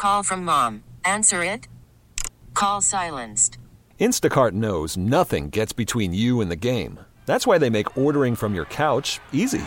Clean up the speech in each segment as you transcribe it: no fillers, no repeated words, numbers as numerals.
call from mom. Answer it. Call silenced. Instacart knows nothing gets between you and the game. That's why they make ordering from your couch easy.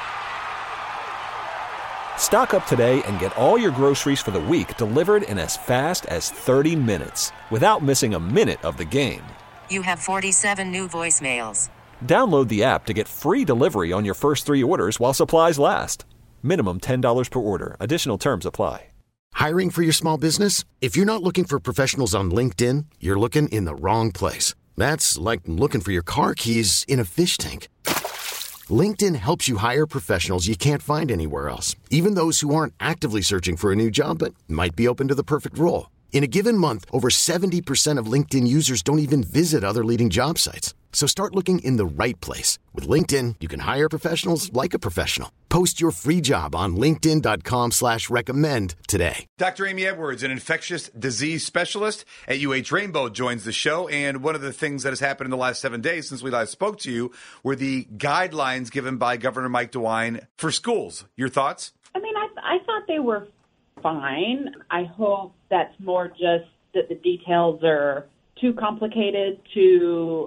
Stock up today and get all your groceries for the week delivered in as fast as 30 minutes without missing a minute of the game. You have 47 new voicemails. Download the app to get free delivery on your first 3 orders while supplies last. Minimum $10 per order. Additional terms apply. Hiring for your small business? If you're not looking for professionals on LinkedIn, you're looking in the wrong place. That's like looking for your car keys in a fish tank. LinkedIn helps you hire professionals you can't find anywhere else, even those who aren't actively searching for a new job but might be open to the perfect role. In a given month, over 70% of LinkedIn users don't even visit other leading job sites. So start looking in the right place. With LinkedIn, you can hire professionals like a professional. Post your free job on linkedin.com/recommend today. Dr. Amy Edwards, an infectious disease specialist at UH Rainbow, joins the show. And one of the things that has happened in the last 7 days since we last spoke to you were the guidelines given by Governor Mike DeWine for schools. Your thoughts? I mean, I thought they were fine. I hope that's more just that the details are too complicated to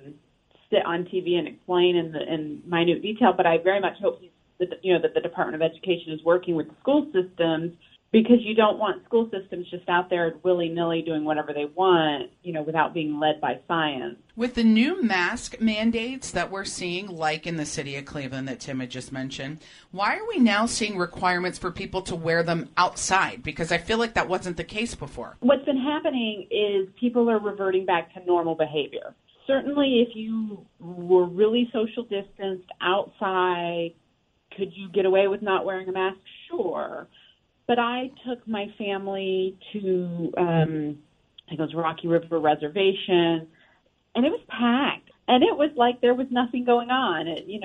sit on TV and explain in minute detail. But I very much hope that the Department of Education is working with the school systems, because you don't want school systems just out there willy-nilly doing whatever they want, without being led by science. With the new mask mandates that we're seeing, like in the city of Cleveland that Tim had just mentioned, why are we now seeing requirements for people to wear them outside? Because I feel like that wasn't the case before. What's been happening is people are reverting back to normal behavior. Certainly, if you were really social distanced outside, could you get away with not wearing a mask? Sure. But I took my family to, I think it was Rocky River Reservation, and it was packed. And it was like there was nothing going on.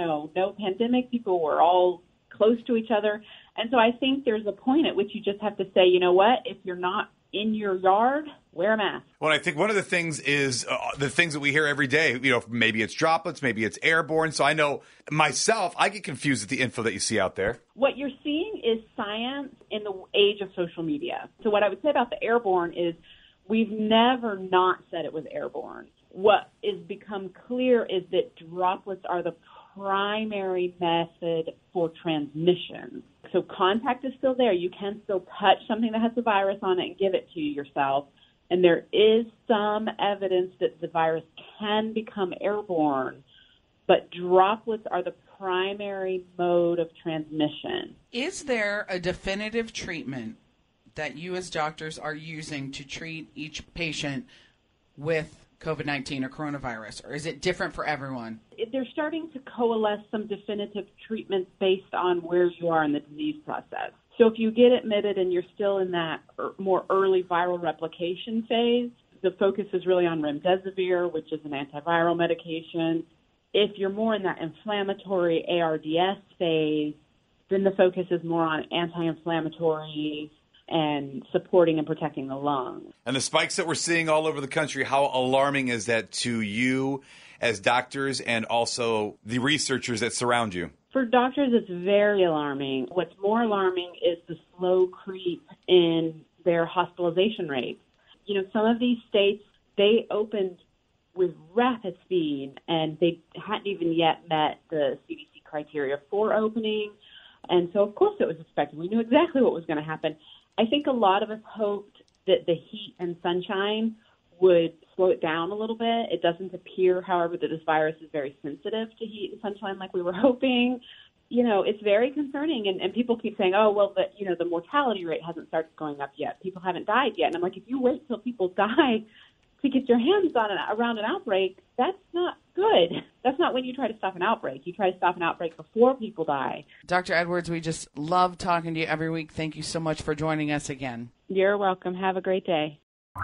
No pandemic. People were all close to each other. And so I think there's a point at which you just have to say, you know what, if you're not in your yard, wear a mask. Well, I think one of the things is the things that we hear every day. Maybe it's droplets, maybe it's airborne. So I know myself, I get confused at the info that you see out there. What you're seeing is science in the age of social media. So what I would say about the airborne is we've never not said it was airborne. What is become clear is that droplets are the primary method for transmission. So contact is still there. You can still touch something that has the virus on it and give it to yourself. And there is some evidence that the virus can become airborne, but droplets are the primary mode of transmission. Is there a definitive treatment that you as doctors are using to treat each patient with COVID-19 or coronavirus, or is it different for everyone? They're starting to coalesce some definitive treatments based on where you are in the disease process. So if you get admitted and you're still in that more early viral replication phase, the focus is really on remdesivir, which is an antiviral medication. If you're more in that inflammatory ARDS phase, then the focus is more on anti-inflammatory and supporting and protecting the lungs. And the spikes that we're seeing all over the country, how alarming is that to you as doctors and also the researchers that surround you? For doctors, it's very alarming. What's more alarming is the slow creep in their hospitalization rates. Some of these states, they opened with rapid speed, and they hadn't even yet met the CDC criteria for opening. And so, of course, it was expected. We knew exactly what was going to happen. I think a lot of us hoped that the heat and sunshine would slow it down a little bit. It doesn't appear, however, that this virus is very sensitive to heat and sunshine like we were hoping. It's very concerning. And people keep saying, the mortality rate hasn't started going up yet. People haven't died yet. And I'm like, if you wait till people die to get your hands on around an outbreak, that's not good. That's not when you try to stop an outbreak. You try to stop an outbreak before people die. Dr. Edwards, we just love talking to you every week. Thank you so much for joining us again. You're welcome. Have a great day.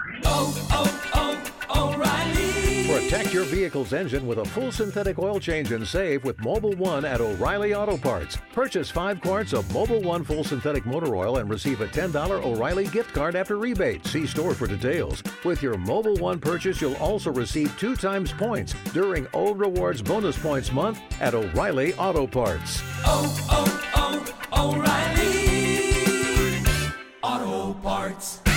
O'Reilly. Protect your vehicle's engine with a full synthetic oil change and save with Mobil 1 at O'Reilly Auto Parts. Purchase 5 quarts of Mobil 1 full synthetic motor oil and receive a $10 O'Reilly gift card after rebate. See store for details. With your Mobil 1 purchase, you'll also receive 2 times points during O Rewards Bonus Points Month at O'Reilly Auto Parts. O'Reilly Auto Parts.